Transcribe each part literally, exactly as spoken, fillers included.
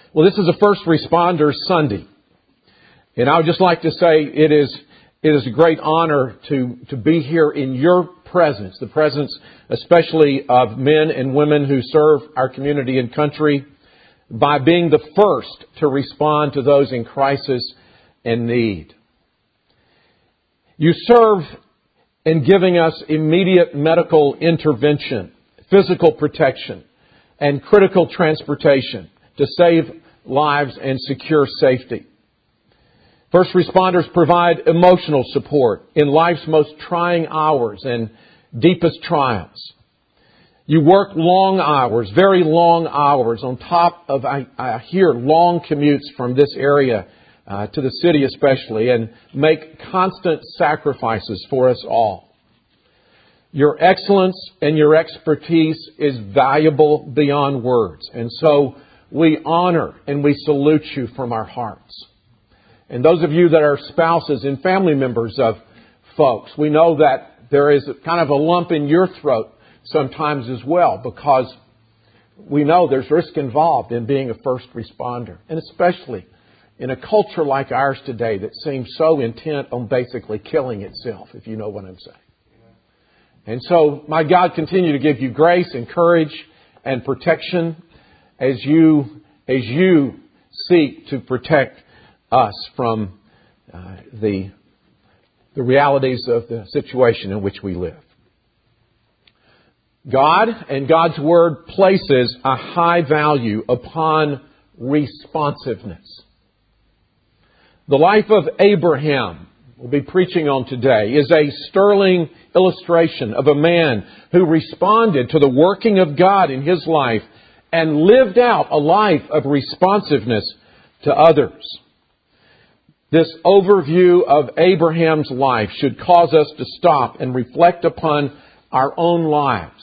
Well, this is a First Responders Sunday. And I would just like to say it is it is a great honor to, to be here in your presence, the presence especially of men and women who serve our community and country, by being the first to respond to those in crisis and need. You serve in giving us immediate medical intervention, physical protection, and critical transportation to save lives and secure safety. First responders provide emotional support in life's most trying hours and deepest trials. You work long hours, very long hours, on top of, I, I hear, long commutes from this area uh, to the city especially, and make constant sacrifices for us all. Your excellence and your expertise is valuable beyond words, and so we honor and we salute you from our hearts. And those of you that are spouses and family members of folks, we know that there is kind of a lump in your throat sometimes as well, because we know there's risk involved in being a first responder, and especially in a culture like ours today that seems so intent on basically killing itself, if you know what I'm saying. And so, my God, continue to give you grace and courage and protection as you as you seek to protect us from uh, the the realities of the situation in which we live. God and God's Word places a high value upon responsiveness. The life of Abraham, we'll be preaching on today, is a sterling illustration of a man who responded to the working of God in his life and lived out a life of responsiveness to others. This overview of Abraham's life should cause us to stop and reflect upon our own lives.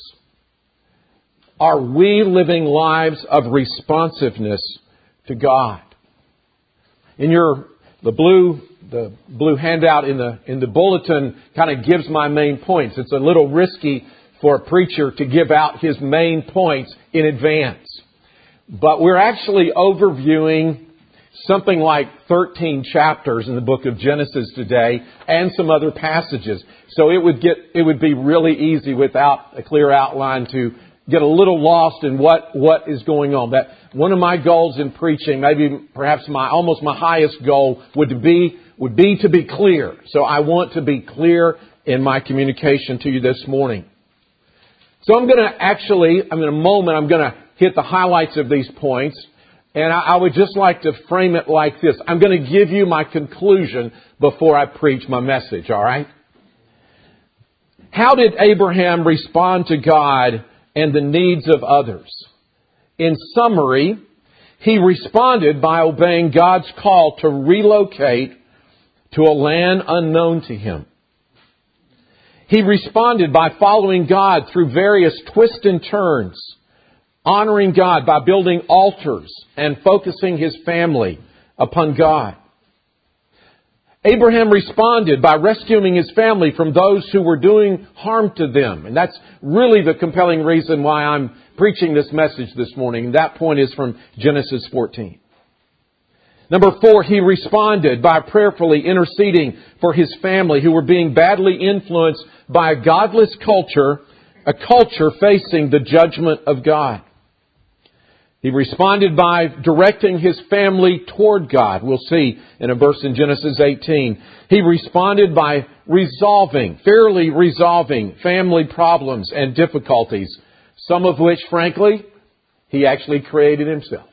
Are we living lives of responsiveness to God? In your the blue the blue handout in the in the bulletin kind of gives my main points. It's a little risky for a preacher to give out his main points in advance. But we're actually overviewing something like thirteen chapters in the book of Genesis today, and some other passages. So it would get it would be really easy without a clear outline to get a little lost in what, what is going on. That one of my goals in preaching, maybe perhaps my almost my highest goal, would be would be to be clear. So I want to be clear in my communication to you this morning. So I'm going to actually, I'm in a moment, I'm going to hit the highlights of these points. And I would just like to frame it like this. I'm going to give you my conclusion before I preach my message, all right? How did Abraham respond to God and the needs of others? In summary, he responded by obeying God's call to relocate to a land unknown to him. He responded by following God through various twists and turns, honoring God by building altars and focusing his family upon God. Abraham responded by rescuing his family from those who were doing harm to them. And that's really the compelling reason why I'm preaching this message this morning. And that point is from Genesis fourteen. Number four, he responded by prayerfully interceding for his family who were being badly influenced by a godless culture, a culture facing the judgment of God. He responded by directing his family toward God. We'll see in a verse in Genesis eighteen. He responded by resolving, fairly resolving family problems and difficulties, some of which, frankly, he actually created himself.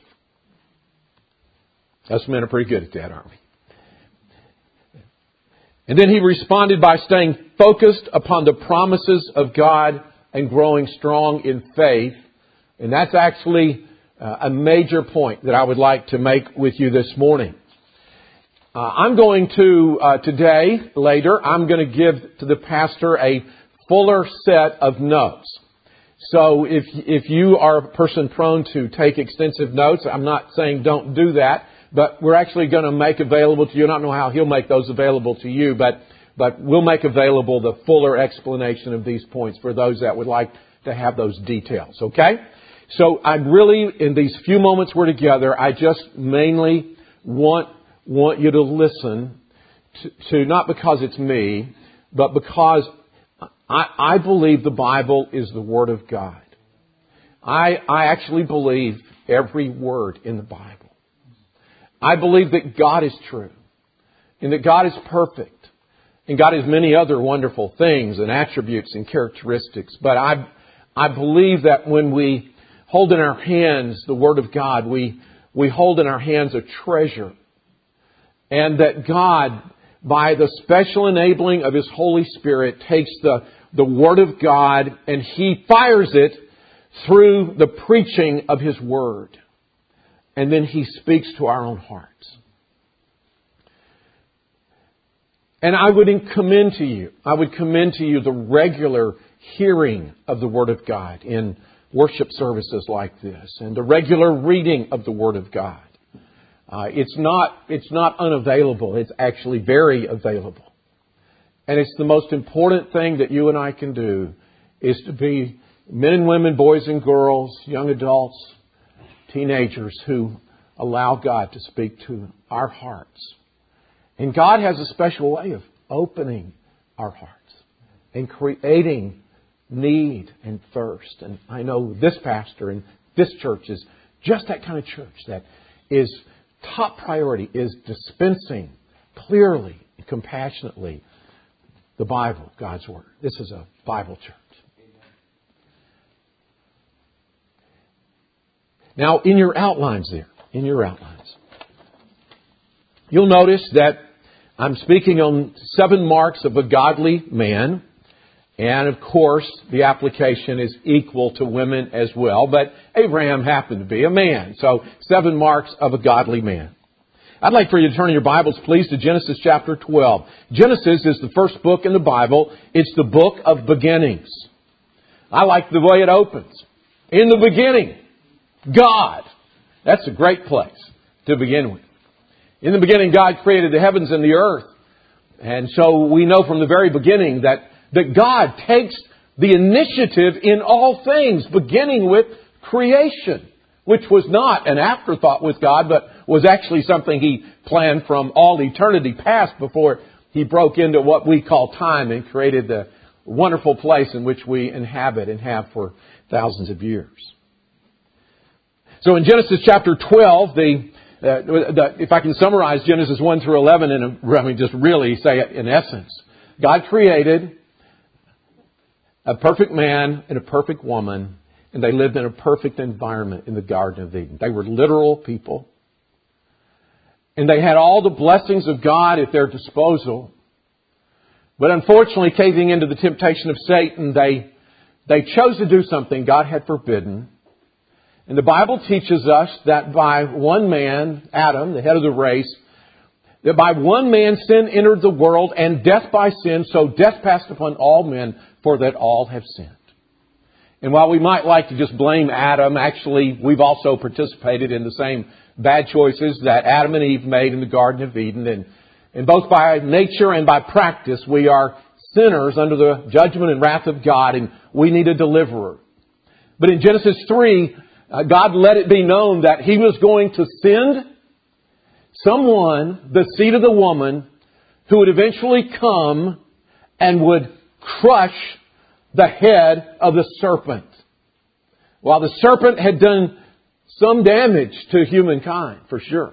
Us men are pretty good at that, aren't we? And then he responded by staying focused upon the promises of God and growing strong in faith. And that's actually uh, a major point that I would like to make with you this morning. Uh, I'm going to, uh, today, later, I'm going to give to the pastor a fuller set of notes. So if if you are a person prone to take extensive notes, I'm not saying don't do that. But we're actually going to make available to you, I don't know how he'll make those available to you, but but we'll make available the fuller explanation of these points for those that would like to have those details, okay? So I really, in these few moments we're together, I just mainly want want you to listen to, to not because it's me, but because I, I believe the Bible is the Word of God. I, I actually believe every word in the Bible. I believe that God is true and that God is perfect and God has many other wonderful things and attributes and characteristics. But I, I believe that when we hold in our hands the Word of God, we, we hold in our hands a treasure. And that God, by the special enabling of His Holy Spirit, takes the, the Word of God and He fires it through the preaching of His Word. And then He speaks to our own hearts. And I would commend to you, I would commend to you the regular hearing of the Word of God in worship services like this, and the regular reading of the Word of God. Uh, it's not, it's not unavailable. It's actually very available. And it's the most important thing that you and I can do is to be men and women, boys and girls, young adults, teenagers who allow God to speak to our hearts. And God has a special way of opening our hearts and creating need and thirst. And I know this pastor and this church is just that kind of church that is top priority is dispensing clearly and compassionately the Bible, God's Word. This is a Bible church. Now, in your outlines there, in your outlines, you'll notice that I'm speaking on seven marks of a godly man. And of course, the application is equal to women as well. But Abraham happened to be a man. So, seven marks of a godly man. I'd like for you to turn your Bibles, please, to Genesis chapter twelve. Genesis is the first book in the Bible. It's the book of beginnings. I like the way it opens. In the beginning, God. That's a great place to begin with. In the beginning, God created the heavens and the earth. And so we know from the very beginning that that God takes the initiative in all things, beginning with creation, which was not an afterthought with God, but was actually something He planned from all eternity past before He broke into what we call time and created the wonderful place in which we inhabit and have for thousands of years. So in Genesis chapter twelve, the, uh, the if I can summarize Genesis one through eleven, in a, I mean, just really say it in essence, God created a perfect man and a perfect woman, and they lived in a perfect environment in the Garden of Eden. They were literal people. And they had all the blessings of God at their disposal. But unfortunately, caving into the temptation of Satan, they, they chose to do something God had forbidden. And the Bible teaches us that by one man, Adam, the head of the race, that by one man sin entered the world, and death by sin, so death passed upon all men, for that all have sinned. And while we might like to just blame Adam, actually we've also participated in the same bad choices that Adam and Eve made in the Garden of Eden. And, and both by nature and by practice, we are sinners under the judgment and wrath of God, and we need a deliverer. But in Genesis three, uh, God let it be known that He was going to send someone, the seed of the woman, who would eventually come and would crush the head of the serpent. While the serpent had done some damage to humankind, for sure,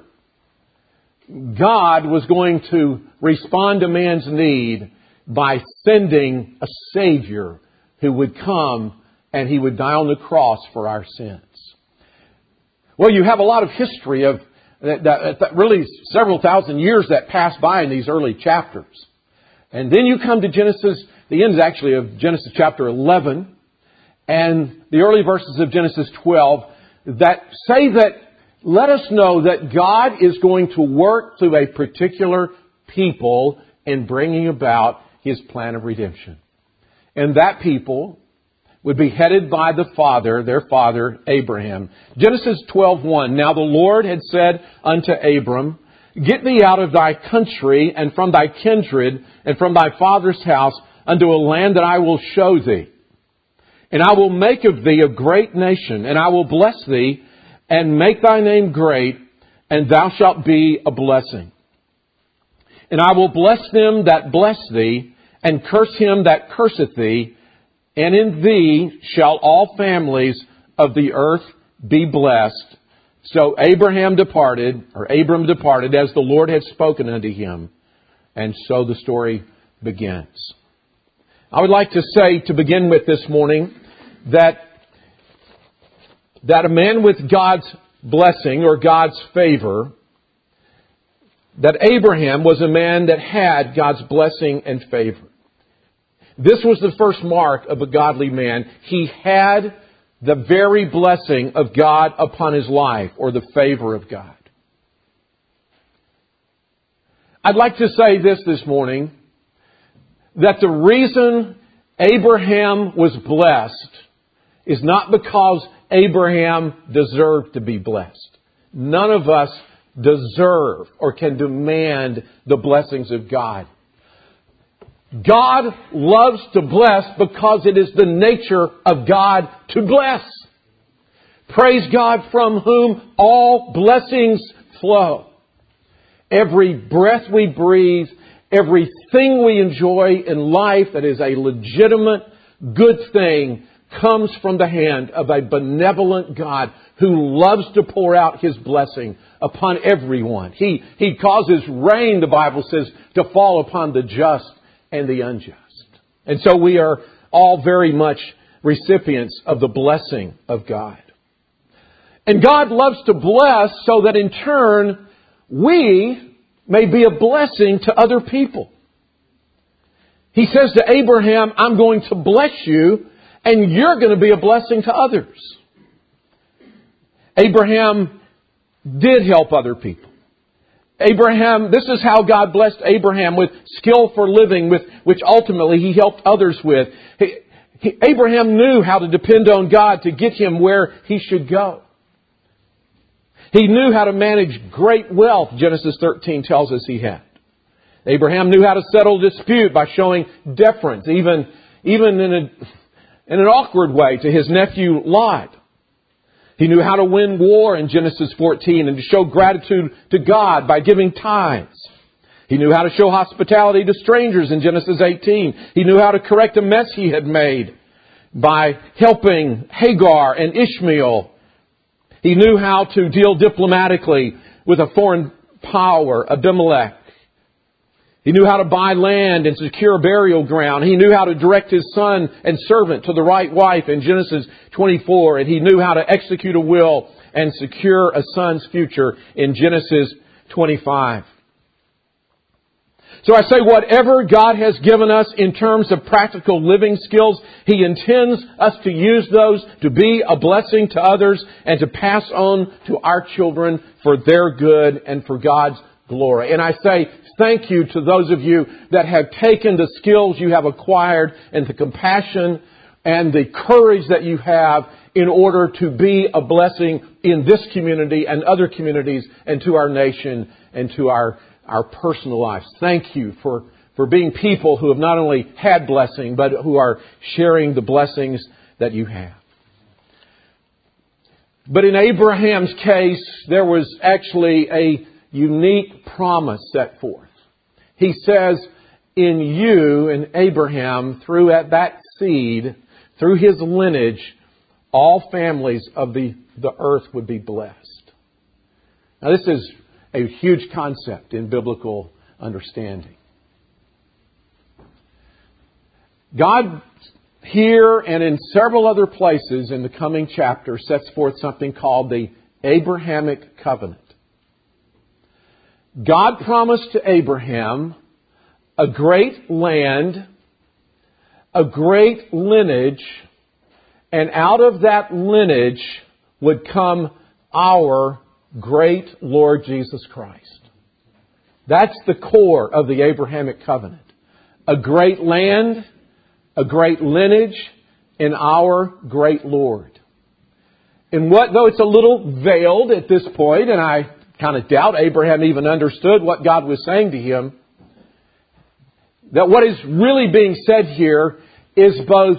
God was going to respond to man's need by sending a Savior who would come and He would die on the cross for our sins. Well, you have a lot of history of that, that, that really several thousand years that pass by in these early chapters. And then you come to Genesis, the end is actually of Genesis chapter eleven, and the early verses of Genesis twelve that say that, let us know that God is going to work through a particular people in bringing about His plan of redemption. And that people would be headed by the father, their father, Abraham. Genesis twelve one. Now the Lord had said unto Abram, Get thee out of thy country and from thy kindred and from thy father's house unto a land that I will show thee. And I will make of thee a great nation, and I will bless thee, and make thy name great, and thou shalt be a blessing. And I will bless them that bless thee, and curse him that curseth thee, and in thee shall all families of the earth be blessed. So Abraham departed, or Abram departed, as the Lord had spoken unto him. And so the story begins. I would like to say, to begin with this morning, that, that a man with God's blessing or God's favor, that Abraham was a man that had God's blessing and favor. This was the first mark of a godly man. He had the very blessing of God upon his life, or the favor of God. I'd like to say this this morning, that the reason Abraham was blessed is not because Abraham deserved to be blessed. None of us deserve or can demand the blessings of God. God loves to bless because it is the nature of God to bless. Praise God, from whom all blessings flow. Every breath we breathe, everything we enjoy in life that is a legitimate, good thing, comes from the hand of a benevolent God who loves to pour out His blessing upon everyone. He, He causes rain, the Bible says, to fall upon the just and the unjust. And so we are all very much recipients of the blessing of God. And God loves to bless so that in turn we may be a blessing to other people. He says to Abraham, I'm going to bless you and you're going to be a blessing to others. Abraham did help other people. Abraham, this is how God blessed Abraham, with skill for living, with which ultimately he helped others with. He, he, Abraham knew how to depend on God to get him where he should go. He knew how to manage great wealth, Genesis thirteen tells us he had. Abraham knew how to settle dispute by showing deference, even, even in, a, in an awkward way, to his nephew Lot. He knew how to win war in Genesis fourteen and to show gratitude to God by giving tithes. He knew how to show hospitality to strangers in Genesis eighteen. He knew how to correct a mess he had made by helping Hagar and Ishmael. He knew how to deal diplomatically with a foreign power, Abimelech. He knew how to buy land and secure burial ground. He knew how to direct his son and servant to the right wife in Genesis twenty-four. And he knew how to execute a will and secure a son's future in Genesis twenty-five. So I say, whatever God has given us in terms of practical living skills, He intends us to use those to be a blessing to others and to pass on to our children for their good and for God's glory. And I say thank you to those of you that have taken the skills you have acquired and the compassion and the courage that you have in order to be a blessing in this community and other communities and to our nation and to our, our personal lives. Thank you for, for being people who have not only had blessing, but who are sharing the blessings that you have. But in Abraham's case, there was actually a unique promise set forth. He says, in you, in Abraham, through that seed, through his lineage, all families of the, the earth would be blessed. Now this is a huge concept in biblical understanding. God here and in several other places in the coming chapter sets forth something called the Abrahamic covenant. God promised to Abraham a great land, a great lineage, and out of that lineage would come our great Lord Jesus Christ. That's the core of the Abrahamic covenant. A great land, a great lineage, and our great Lord. And what, though it's a little veiled at this point, and I kind of doubt Abraham even understood what God was saying to him, that what is really being said here is both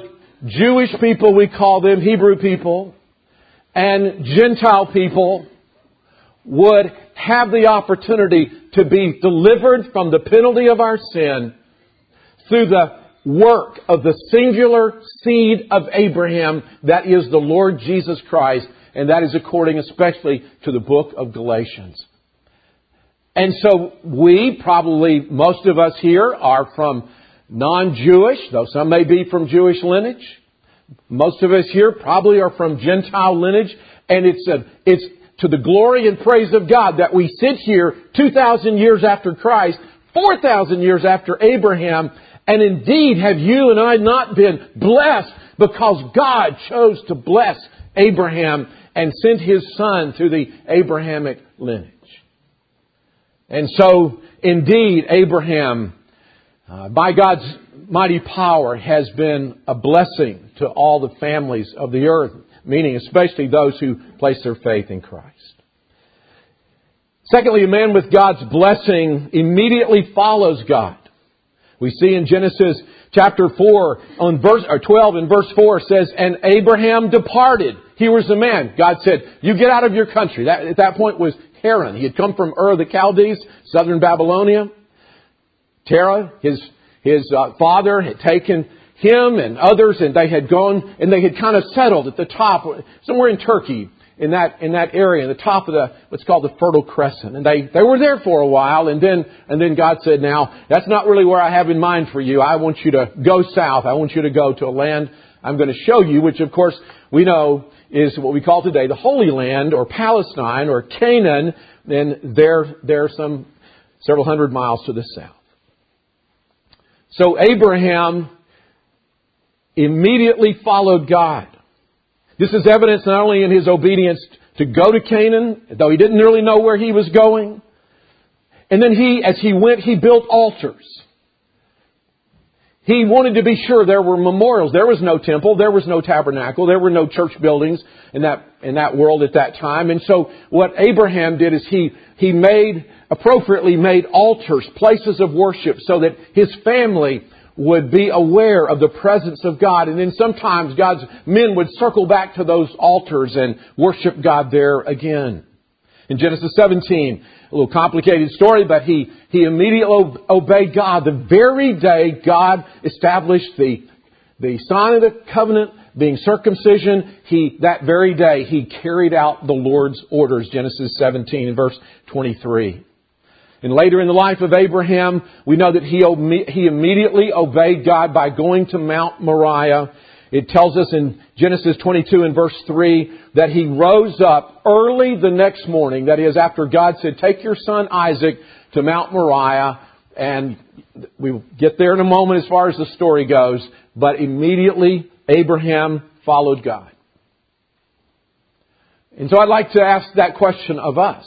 Jewish people, we call them Hebrew people, and Gentile people would have the opportunity to be delivered from the penalty of our sin through the work of the singular seed of Abraham, that is the Lord Jesus Christ, and that is according especially to the book of Galatians. And so we, probably most of us here, are from non-Jewish, though some may be from Jewish lineage. Most of us here probably are from Gentile lineage, and it's a, it's to the glory and praise of God that we sit here two thousand years after Christ, four thousand years after Abraham, and indeed have you and I not been blessed because God chose to bless Abraham and sent His Son through the Abrahamic lineage. And so, indeed, Abraham, uh, by God's mighty power, has been a blessing to all the families of the earth, meaning especially those who place their faith in Christ. Secondly, a man with God's blessing immediately follows God. We see in Genesis chapter four, on verse or twelve and verse four says, "And Abraham departed. He was the man." God said, "You get out of your country." That at that point was Haran. He had come from Ur of the Chaldees, southern Babylonia. Terah, his his uh, father, had taken him and others, and they had gone and they had kind of settled at the top, somewhere in Turkey, in that in that area, in the top of the what's called the Fertile Crescent. And they, they were there for a while, and then and then God said, "Now that's not really where I have in mind for you. I want you to go south. I want you to go to a land I'm going to show you," which of course we know is what we call today the Holy Land, or Palestine, or Canaan. And there there some several hundred miles to the south. So Abraham immediately followed God. This is evidence not only in his obedience to go to Canaan, though he didn't really know where he was going. And then he, as he went, he built altars. He wanted to be sure there were memorials. There was no temple. There was no tabernacle. There were no church buildings in that, in that world at that time. And so what Abraham did is he, he made, appropriately made altars, places of worship, so that his family would be aware of the presence of God. And then sometimes God's men would circle back to those altars and worship God there again. In Genesis seventeen, a little complicated story, but he, he immediately obeyed God. The very day God established the, the sign of the covenant, being circumcision, he, that very day he carried out the Lord's orders. Genesis seventeen and verse twenty-three. And later in the life of Abraham, we know that he, he immediately obeyed God by going to Mount Moriah. It tells us in Genesis twenty-two and verse three that he rose up early the next morning. That is, after God said, "Take your son Isaac to Mount Moriah." And we'll get there in a moment as far as the story goes. But immediately Abraham followed God. And so I'd like to ask that question of us.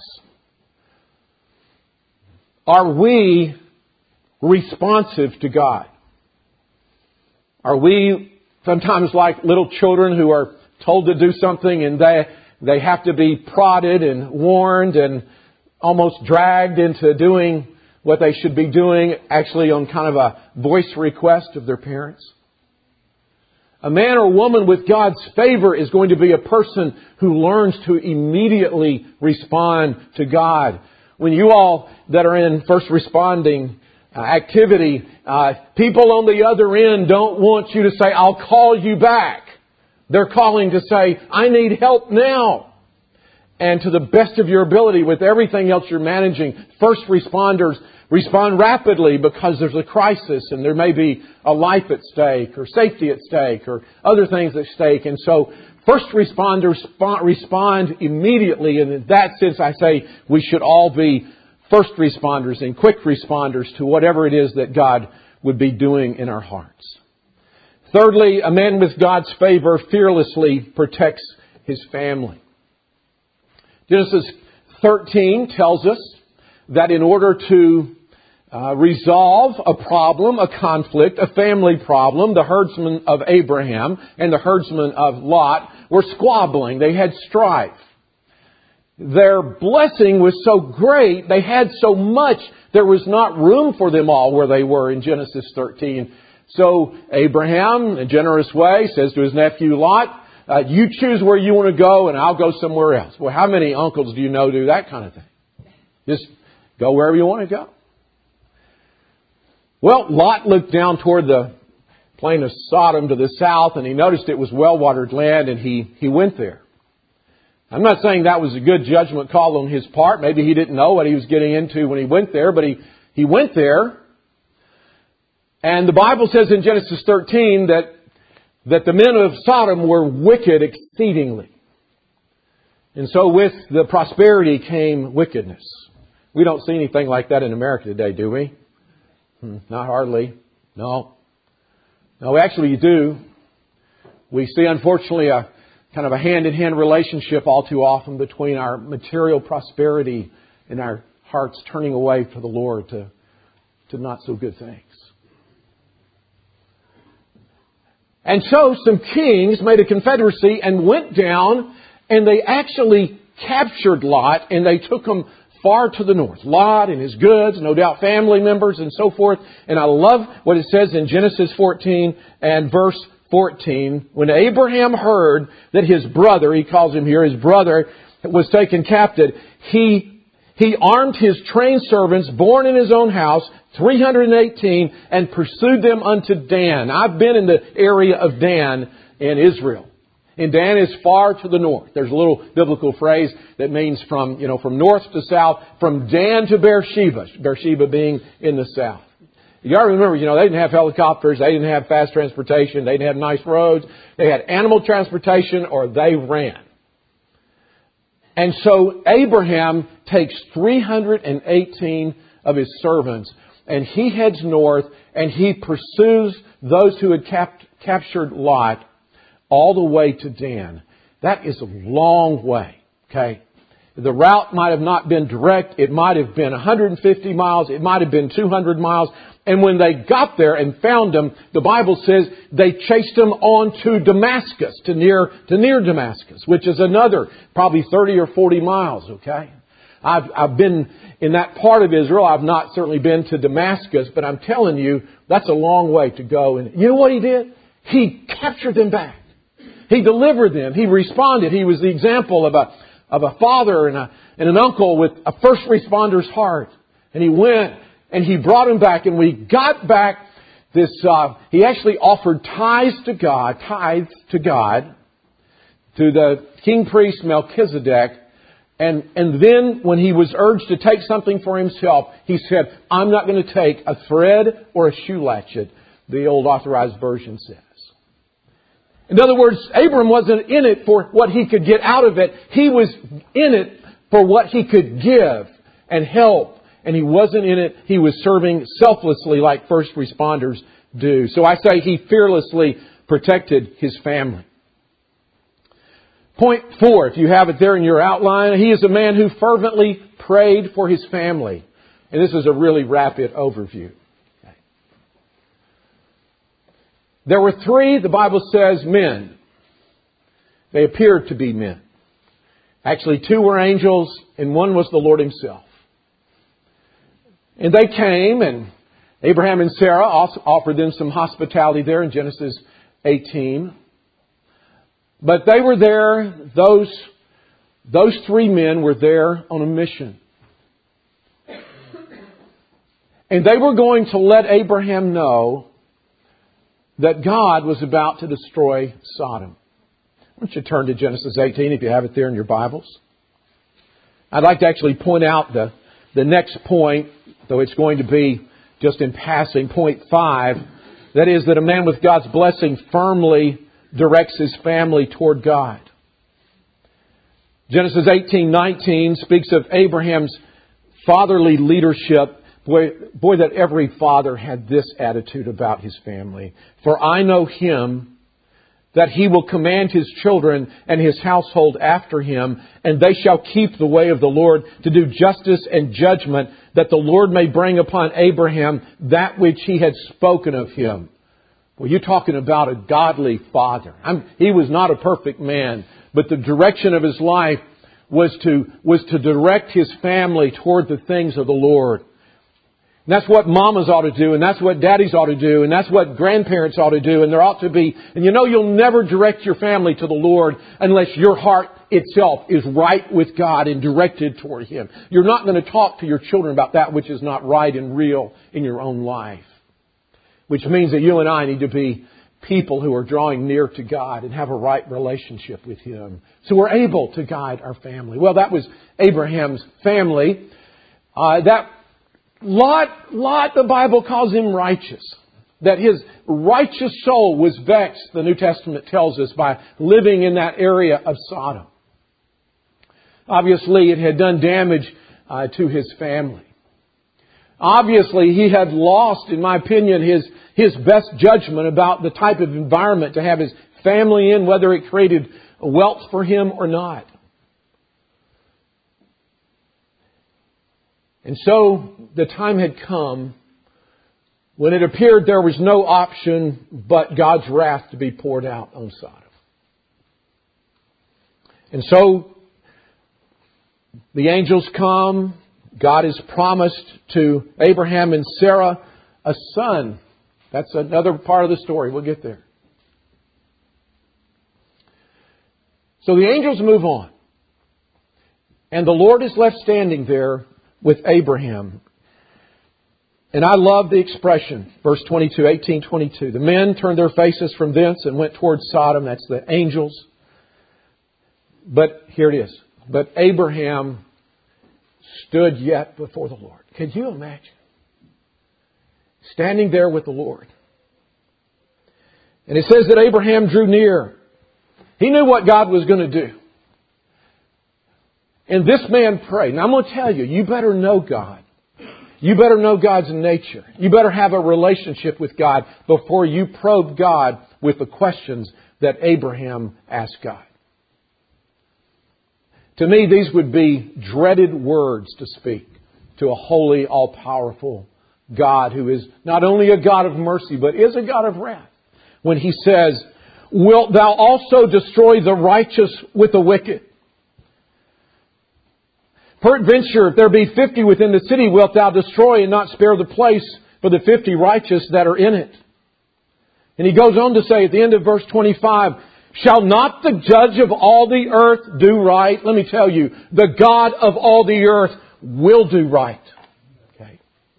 Are we responsive to God? Are we sometimes like little children who are told to do something and they they have to be prodded and warned and almost dragged into doing what they should be doing, actually on kind of a voice request of their parents? A man or woman with God's favor is going to be a person who learns to immediately respond to God. When you all that are in first responding uh, activity, uh, people on the other end don't want you to say, "I'll call you back." They're calling to say, "I need help now." And to the best of your ability, with everything else you're managing, first responders respond rapidly because there's a crisis and there may be a life at stake or safety at stake or other things at stake. And so first responders respond immediately. And in that sense, I say we should all be first responders and quick responders to whatever it is that God would be doing in our hearts. Thirdly, a man with God's favor fearlessly protects his family. Genesis thirteen tells us that in order to uh, resolve a problem, a conflict, a family problem, the herdsmen of Abraham and the herdsmen of Lot were squabbling. They had strife. Their blessing was so great, they had so much, there was not room for them all where they were in Genesis thirteen. So Abraham, in a generous way, says to his nephew Lot, uh, you choose where you want to go and I'll go somewhere else. Well, how many uncles do you know do that kind of thing? Just go wherever you want to go. Well, Lot looked down toward the plain of Sodom to the south and he noticed it was well-watered land and he, he went there. I'm not saying that was a good judgment call on his part. Maybe he didn't know what he was getting into when he went there, but he, he went there. And the Bible says in Genesis thirteen that, that the men of Sodom were wicked exceedingly. And so with the prosperity came wickedness. We don't see anything like that in America today, do we? Hmm, not hardly. No. No, actually you do. We see, unfortunately, a kind of a hand-in-hand relationship all too often between our material prosperity and our hearts turning away for the Lord to, to not so good things. And so some kings made a confederacy and went down and they actually captured Lot and they took him far to the north. Lot and his goods, no doubt family members and so forth. And I love what it says in Genesis fourteen and verse fourteen. When Abraham heard that his brother, he calls him here, his brother was taken captive, he, he armed his trained servants born in his own house, three hundred eighteen, and pursued them unto Dan. I've been in the area of Dan in Israel. And Dan is far to the north. There's a little biblical phrase that means from, you know, from north to south, from Dan to Beersheba. Beersheba being in the south. You got to remember, you know, they didn't have helicopters, they didn't have fast transportation, they didn't have nice roads. They had animal transportation or they ran. And so Abraham takes three hundred eighteen of his servants and he heads north and he pursues those who had cap- captured Lot all the way to Dan. That is a long way, okay? The route might have not been direct. It might have been one hundred fifty miles. It might have been two hundred miles. And when they got there and found him, the Bible says they chased him on to Damascus, to near, to near Damascus, which is another probably thirty or forty miles, okay? I've, I've been in that part of Israel. I've not certainly been to Damascus, but I'm telling you, that's a long way to go. And you know what he did? He captured them back. He delivered them. He responded. He was the example of a, of a father and, a, and an uncle with a first responder's heart. And he went and he brought him back. And we got back this, uh, he actually offered tithes to God, tithes to God, to the king priest Melchizedek. And, and then when he was urged to take something for himself, he said, I'm not going to take a thread or a shoe latchet, the old authorized version says. In other words, Abram wasn't in it for what he could get out of it. He was in it for what he could give and help. And he wasn't in it. He was serving selflessly like first responders do. So I say he fearlessly protected his family. Point four, if you have it there in your outline, he is a man who fervently prayed for his family. And this is a really rapid overview. There were three, the Bible says, men. They appeared to be men. Actually, two were angels and one was the Lord Himself. And they came and Abraham and Sarah also offered them some hospitality there in Genesis eighteen. But they were there, those, those three men were there on a mission. And they were going to let Abraham know that God was about to destroy Sodom. Why don't you turn to Genesis eighteen if you have it there in your Bibles. I'd like to actually point out the, the next point, though it's going to be just in passing, point five. That is that a man with God's blessing firmly directs his family toward God. Genesis eighteen nineteen speaks of Abraham's fatherly leadership. Boy, boy, that every father had this attitude about his family. For I know him, that he will command his children and his household after him, and they shall keep the way of the Lord to do justice and judgment, that the Lord may bring upon Abraham that which he had spoken of him. Well, you're talking about a godly father. I'm, he was not a perfect man, but the direction of his life was to, was to direct his family toward the things of the Lord. And that's what mamas ought to do, and that's what daddies ought to do, and that's what grandparents ought to do, and there ought to be. And you know, you'll never direct your family to the Lord unless your heart itself is right with God and directed toward Him. You're not going to talk to your children about that which is not right and real in your own life. Which means that you and I need to be people who are drawing near to God and have a right relationship with Him. So we're able to guide our family. Well, that was Abraham's family. Uh, that Lot, Lot, the Bible calls him righteous. That his righteous soul was vexed, the New Testament tells us, by living in that area of Sodom. Obviously, it had done damage uh, to his family. Obviously, he had lost, in my opinion, his, his best judgment about the type of environment to have his family in, whether it created wealth for him or not. And so the time had come when it appeared there was no option but God's wrath to be poured out on Sodom. And so the angels come. God has promised to Abraham and Sarah a son. That's another part of the story. We'll get there. So the angels move on. And the Lord is left standing there with Abraham. And I love the expression, verse twenty-two, eighteen twenty-two. The men turned their faces from thence and went towards Sodom. That's the angels. But here it is. But Abraham stood yet before the Lord. Can you imagine? Standing there with the Lord. And it says that Abraham drew near. He knew what God was going to do. And this man prayed. And I'm going to tell you, you better know God. You better know God's nature. You better have a relationship with God before you probe God with the questions that Abraham asked God. To me, these would be dreaded words to speak to a holy, all-powerful God who is not only a God of mercy, but is a God of wrath. When He says, "Wilt thou also destroy the righteous with the wicked? Peradventure, if there be fifty within the city, wilt thou destroy and not spare the place for the fifty righteous that are in it?" And He goes on to say at the end of verse twenty-five, "Shall not the judge of all the earth do right?" Let me tell you, the God of all the earth will do right. Okay.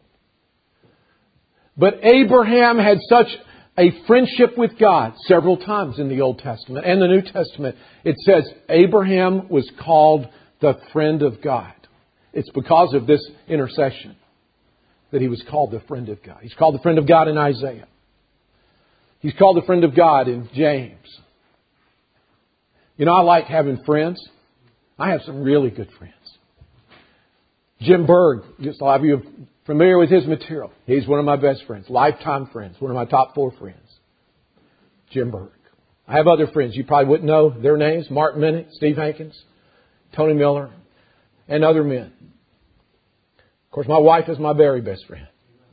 But Abraham had such a friendship with God several times in the Old Testament and the New Testament. It says Abraham was called the friend of God. It's because of this intercession that he was called the friend of God. He's called the friend of God in Isaiah. He's called the friend of God in James. You know, I like having friends. I have some really good friends. Jim Berg, just a lot of you are familiar with his material. He's one of my best friends, lifetime friends, one of my top four friends. Jim Berg. I have other friends. You probably wouldn't know their names. Mark Minnick, Steve Hankins, Tony Miller, and other men. Of course, my wife is my very best friend.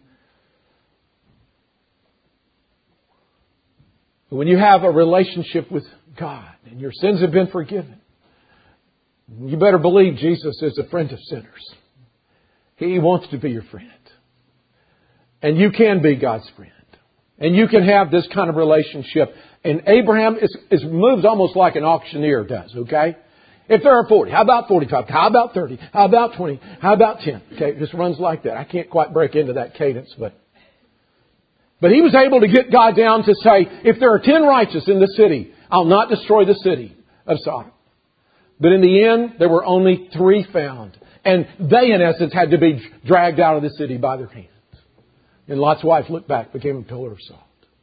But when you have a relationship with God and your sins have been forgiven, you better believe Jesus is a friend of sinners. He wants to be your friend. And you can be God's friend. And you can have this kind of relationship. And Abraham is, is moves almost like an auctioneer does, okay? If there are forty, how about forty-five? How about thirty? How about twenty? How about ten? Okay, it just runs like that. I can't quite break into that cadence, but... But he was able to get God down to say, if there are ten righteous in the city, I'll not destroy the city of Sodom. But in the end, there were only three found. And they, in essence, had to be dragged out of the city by their hands. And Lot's wife looked back, became a pillar of salt.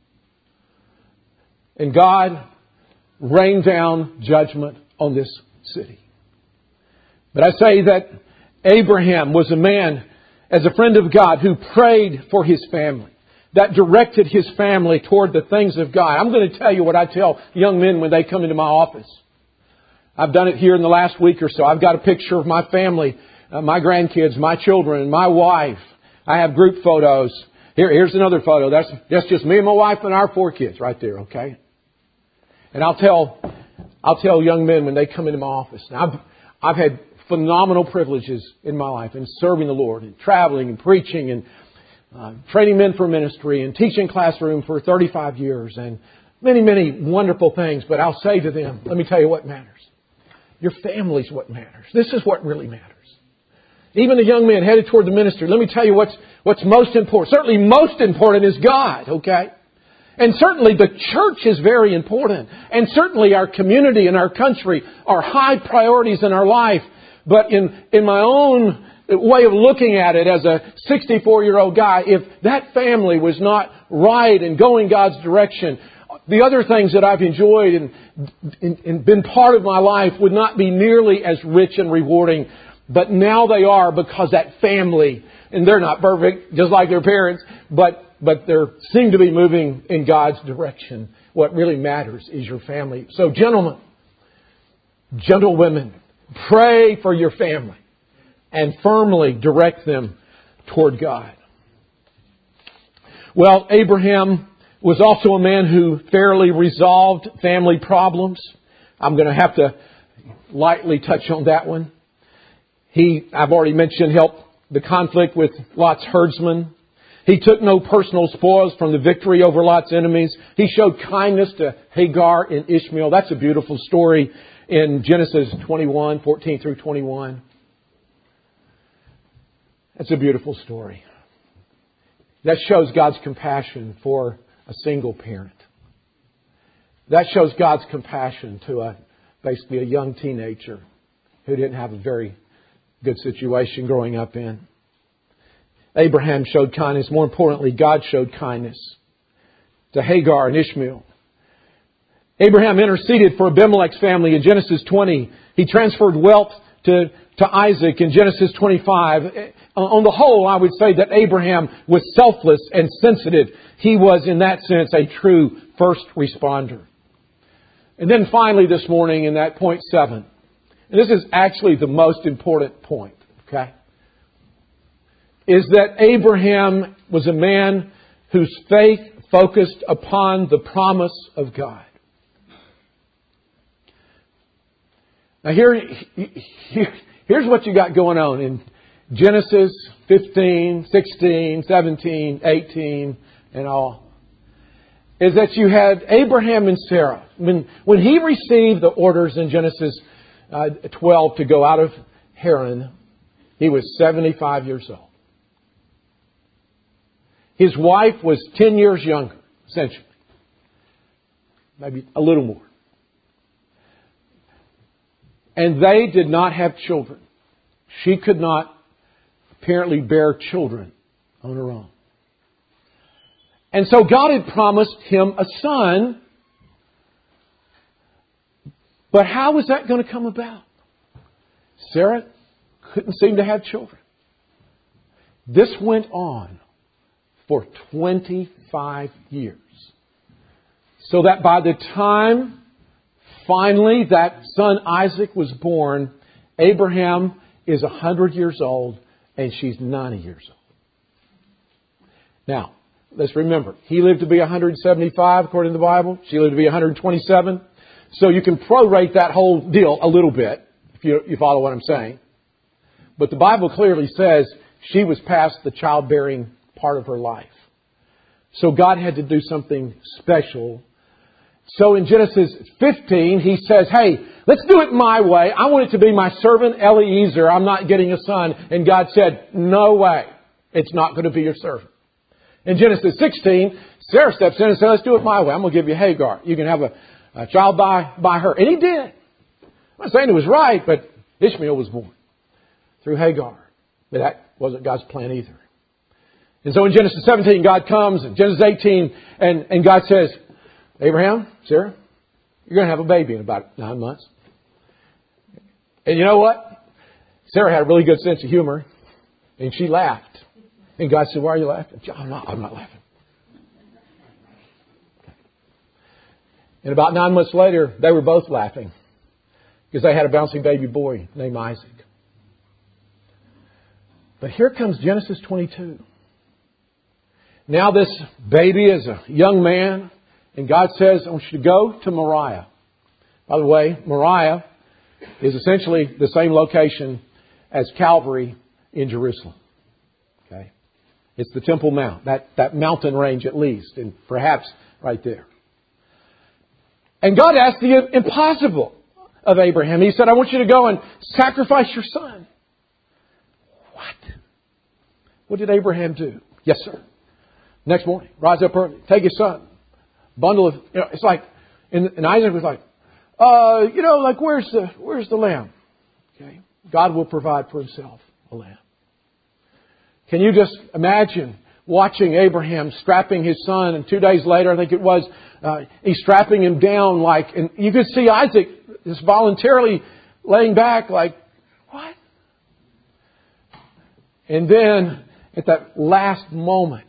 And God rained down judgment on this city. But I say that Abraham was a man, as a friend of God, who prayed for his family. That directed his family toward the things of God. I'm going to tell you what I tell young men when they come into my office. I've done it here in the last week or so. I've got a picture of my family, uh, my grandkids, my children, my wife. I have group photos. Here, here's another photo. That's, that's just me and my wife and our four kids right there, okay? And I'll tell, I'll tell young men when they come into my office. Now, I've, I've had phenomenal privileges in my life in serving the Lord and traveling and preaching and uh, training men for ministry and teaching classroom for thirty-five years and many, many wonderful things. But I'll say to them, let me tell you what matters. Your family's what matters. This is what really matters. Even the young men headed toward the ministry, let me tell you what's what's most important. Certainly most important is God, okay? And certainly the church is very important. And certainly our community and our country are high priorities in our life. But in, in my own way of looking at it as a sixty-four-year-old guy, if that family was not right and going God's direction, the other things that I've enjoyed and, and, and been part of my life would not be nearly as rich and rewarding. But now they are, because that family, and they're not perfect, just like their parents, but but they seem to be moving in God's direction. What really matters is your family. So gentlemen, gentlewomen, pray for your family and firmly direct them toward God. Well, Abraham was also a man who fairly resolved family problems. I'm going to have to lightly touch on that one. He, I've already mentioned, helped the conflict with Lot's herdsmen. He took no personal spoils from the victory over Lot's enemies. He showed kindness to Hagar and Ishmael. That's a beautiful story in Genesis twenty-one, fourteen through twenty-one. That's a beautiful story. That shows God's compassion for a single parent. That shows God's compassion to a basically a young teenager who didn't have a very good situation growing up in. Abraham showed kindness. More importantly, God showed kindness to Hagar and Ishmael. Abraham interceded for Abimelech's family in Genesis twenty. He transferred wealth to, to Isaac in Genesis twenty-five. On the whole, I would say that Abraham was selfless and sensitive. He was, in that sense, a true first responder. And then finally this morning in that point seven, and this is actually the most important point, okay, is that Abraham was a man whose faith focused upon the promise of God. Now here, here, here's what you got going on in Genesis fifteen, sixteen, seventeen, eighteen, and all. Is that you had Abraham and Sarah. When, when he received the orders in Genesis uh, twelve to go out of Haran, he was seventy-five years old. His wife was ten years younger, essentially. Maybe a little more. And they did not have children. She could not apparently bear children on her own. And so God had promised him a son. But how was that going to come about? Sarah couldn't seem to have children. This went on for twenty-five years. So that by the time finally that son Isaac was born, Abraham is one hundred years old and she's ninety years old. Now, let's remember, he lived to be one hundred seventy-five according to the Bible. She lived to be one hundred twenty-seven. So you can prorate that whole deal a little bit, if you, you follow what I'm saying. But the Bible clearly says she was past the childbearing part of her life. So God had to do something special. So in Genesis fifteen, he says, hey, let's do it my way. I want it to be my servant Eliezer. I'm not getting a son. And God said, no way. It's not going to be your servant. In Genesis sixteen, Sarah steps in and says, let's do it my way. I'm going to give you Hagar. You can have a, a child by, by her. And he did. I'm not saying it was right, but Ishmael was born through Hagar. But that wasn't God's plan either. And so in Genesis seventeen, God comes, and Genesis eighteen, and, and God says, Abraham, Sarah, you're going to have a baby in about nine months. And you know what? Sarah had a really good sense of humor, and she laughed. And God said, why are you laughing? I'm not, I'm not laughing. And about nine months later, they were both laughing because they had a bouncing baby boy named Isaac. But here comes Genesis twenty-two. Now this baby is a young man, and God says, I want you to go to Moriah. By the way, Moriah is essentially the same location as Calvary in Jerusalem. Okay, It's the Temple Mount, that, that mountain range at least, and perhaps right there. And God asked the impossible of Abraham. He said, I want you to go and sacrifice your son. What? What did Abraham do? Yes, sir. Next morning, rise up early, take his son. Bundle of, you know, it's like, and, and Isaac was like, uh, you know, like, where's the, where's the lamb? Okay. God will provide for himself a lamb. Can you just imagine watching Abraham strapping his son, and two days later, I think it was, uh, he's strapping him down like, and you could see Isaac just voluntarily laying back like, what? And then at that last moment,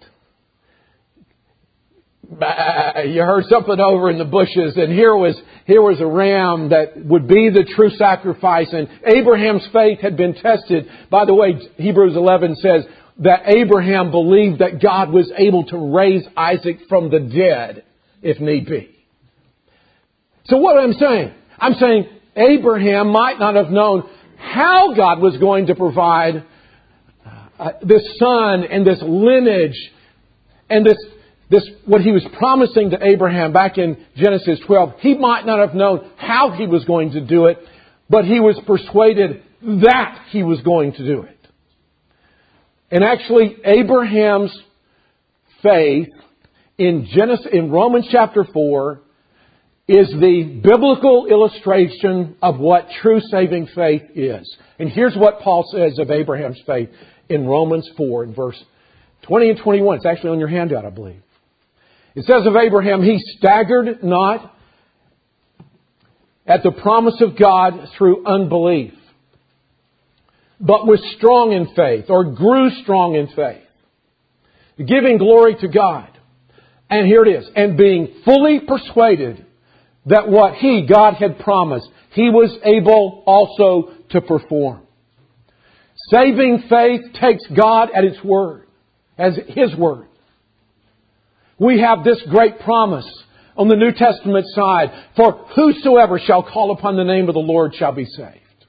you heard something over in the bushes, and here was here was a ram that would be the true sacrifice. And Abraham's faith had been tested. By the way, Hebrews eleven says that Abraham believed that God was able to raise Isaac from the dead, if need be. So what am I saying? I'm saying Abraham might not have known how God was going to provide uh, this son and this lineage and this This, what He was promising to Abraham back in Genesis twelve. He might not have known how He was going to do it, but he was persuaded that He was going to do it. And actually, Abraham's faith in Genesis, in Romans chapter four, is the biblical illustration of what true saving faith is. And here's what Paul says of Abraham's faith in Romans four, in verse twenty and twenty-one. It's actually on your handout, I believe. It says of Abraham, he staggered not at the promise of God through unbelief, but was strong in faith, or grew strong in faith, giving glory to God. And here it is. And being fully persuaded that what he, God, had promised, he was able also to perform. Saving faith takes God at its word, as His word. We have this great promise on the New Testament side. For whosoever shall call upon the name of the Lord shall be saved.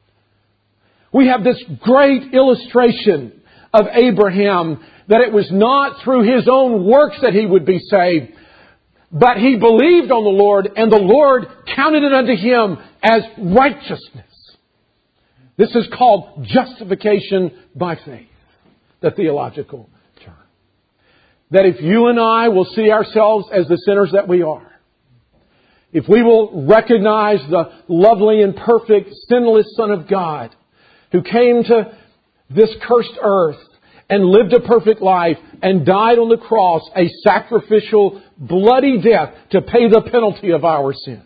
We have this great illustration of Abraham that it was not through his own works that he would be saved, but he believed on the Lord, and the Lord counted it unto him as righteousness. This is called justification by faith, the theological term. That if you and I will see ourselves as the sinners that we are, if we will recognize the lovely and perfect, sinless Son of God who came to this cursed earth and lived a perfect life and died on the cross a sacrificial, bloody death to pay the penalty of our sin.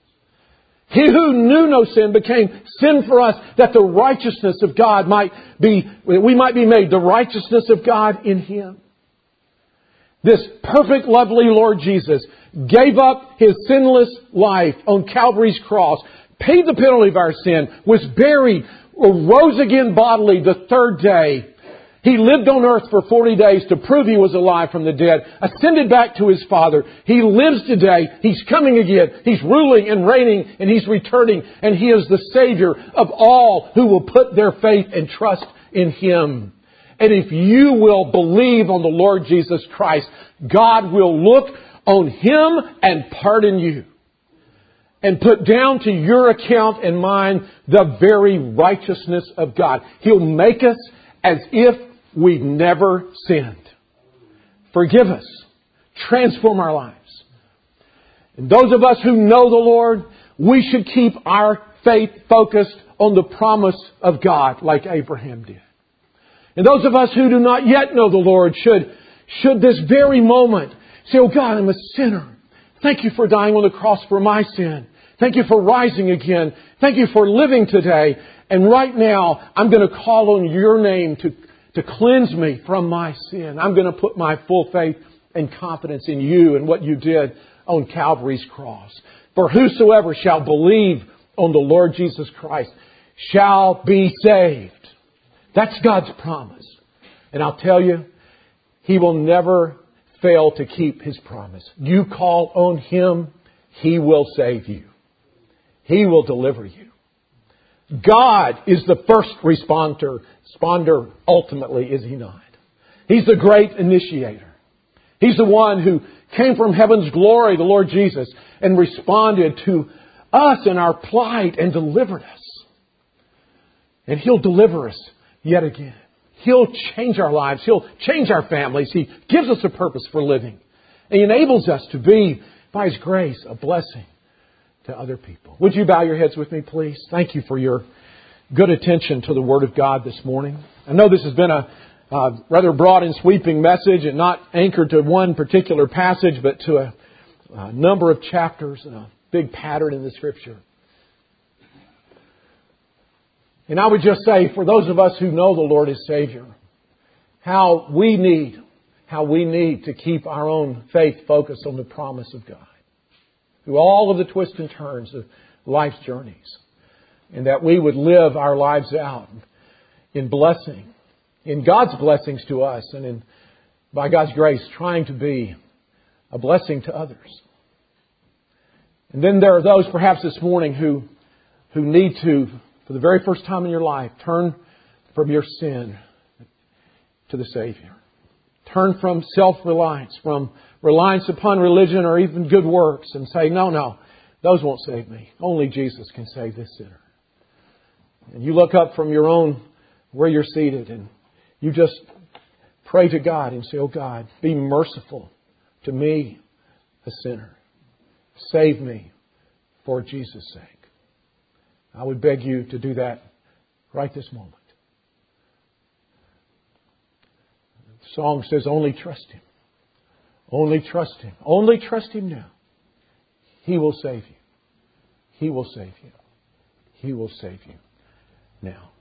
He who knew no sin became sin for us, that the righteousness of God might be, we might be made the righteousness of God in Him. This perfect, lovely Lord Jesus gave up His sinless life on Calvary's cross, paid the penalty of our sin, was buried, rose again bodily the third day. He lived on earth for forty days to prove He was alive from the dead, ascended back to His Father. He lives today. He's coming again. He's ruling and reigning, and He's returning. And He is the Savior of all who will put their faith and trust in Him. And if you will believe on the Lord Jesus Christ, God will look on Him and pardon you. And put down to your account and mine the very righteousness of God. He'll make us as if we've never sinned. Forgive us. Transform our lives. And those of us who know the Lord, we should keep our faith focused on the promise of God like Abraham did. And those of us who do not yet know the Lord should, should this very moment say, oh God, I'm a sinner. Thank You for dying on the cross for my sin. Thank You for rising again. Thank You for living today. And right now, I'm going to call on Your name to, to cleanse me from my sin. I'm going to put my full faith and confidence in You and what You did on Calvary's cross. For whosoever shall believe on the Lord Jesus Christ shall be saved. That's God's promise. And I'll tell you, He will never fail to keep His promise. You call on Him, He will save you. He will deliver you. God is the first responder, responder ultimately, is He not? He's the great initiator. He's the one who came from heaven's glory, the Lord Jesus, and responded to us in our plight and delivered us. And He'll deliver us yet again. He'll change our lives. He'll change our families. He gives us a purpose for living. And He enables us to be, by His grace, a blessing to other people. Would you bow your heads with me, please? Thank you for your good attention to the Word of God this morning. I know this has been a uh, rather broad and sweeping message and not anchored to one particular passage, but to a, a number of chapters and a big pattern in the Scripture. And I would just say, for those of us who know the Lord as Savior, how we need, how we need to keep our own faith focused on the promise of God through all of the twists and turns of life's journeys. And that we would live our lives out in blessing, in God's blessings to us, and in, by God's grace, trying to be a blessing to others. And then there are those perhaps this morning who, who need to, for the very first time in your life, turn from your sin to the Savior. Turn from self-reliance, from reliance upon religion or even good works, and say, no, no, those won't save me. Only Jesus can save this sinner. And you look up from your own, where you're seated, and you just pray to God and say, oh God, be merciful to me, a sinner. Save me for Jesus' sake. I would beg you to do that right this moment. The song says, only trust Him. Only trust Him. Only trust Him now. He will save you. He will save you. He will save you now.